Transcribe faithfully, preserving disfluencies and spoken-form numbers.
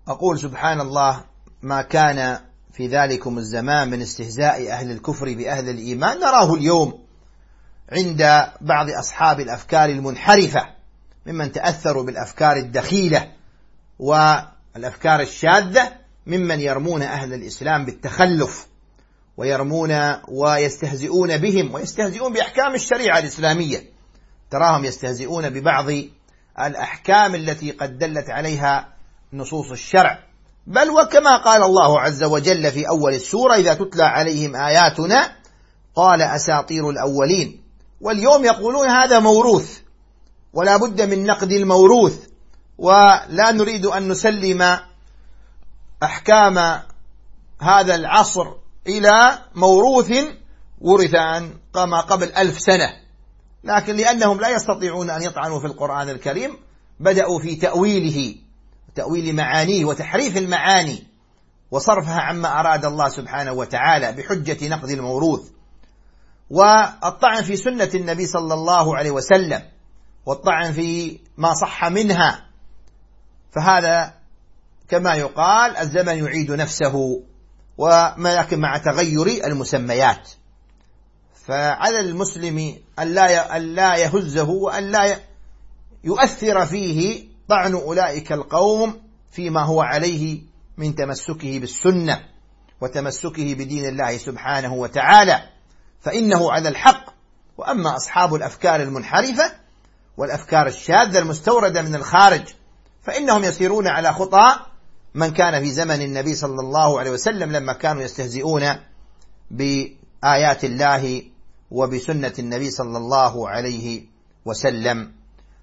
أقول سبحان الله، ما كان في ذلكم الزمان من استهزاء أهل الكفر بأهل الإيمان نراه اليوم عند بعض أصحاب الأفكار المنحرفة ممن تأثروا بالأفكار الدخيلة والأفكار الشاذة، ممن يرمون أهل الإسلام بالتخلف ويرمون ويستهزئون بهم ويستهزئون بأحكام الشريعة الإسلامية. تراهم يستهزئون ببعض الأحكام التي قد دلت عليها نصوص الشرع، بل وكما قال الله عز وجل في أول السورة: إذا تتلى عليهم آياتنا قال أساطير الأولين. واليوم يقولون هذا موروث ولا بد من نقد الموروث، ولا نريد أن نسلم أحكام هذا العصر إلى موروث ورث عن ما قبل ألف سنة. لكن لأنهم لا يستطيعون أن يطعنوا في القرآن الكريم بدأوا في تأويله تأويل معانيه وتحريف المعاني وصرفها عما أراد الله سبحانه وتعالى بحجة نقد الموروث والطعن في سنة النبي صلى الله عليه وسلم والطعن في ما صح منها. فهذا كما يقال الزمن يعيد نفسه، وما يكن مع تغير المسميات. فعلى المسلم أن لا يهزه وأن لا يؤثر فيه طعن أولئك القوم فيما هو عليه من تمسكه بالسنة وتمسكه بدين الله سبحانه وتعالى، فإنه على الحق. وأما أصحاب الأفكار المنحرفة والأفكار الشاذة المستوردة من الخارج فإنهم يسيرون على خطى من كان في زمن النبي صلى الله عليه وسلم، لما كانوا يستهزئون بآيات الله وبسنة النبي صلى الله عليه وسلم.